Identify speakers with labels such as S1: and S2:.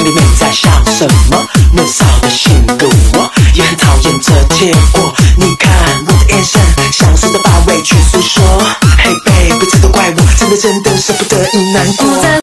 S1: 里面在想什么？闷骚的性格，我也很讨厌这结果。你看我的眼神，像是在把委屈诉说。Hey baby，这都怪我，真的舍不得你难过。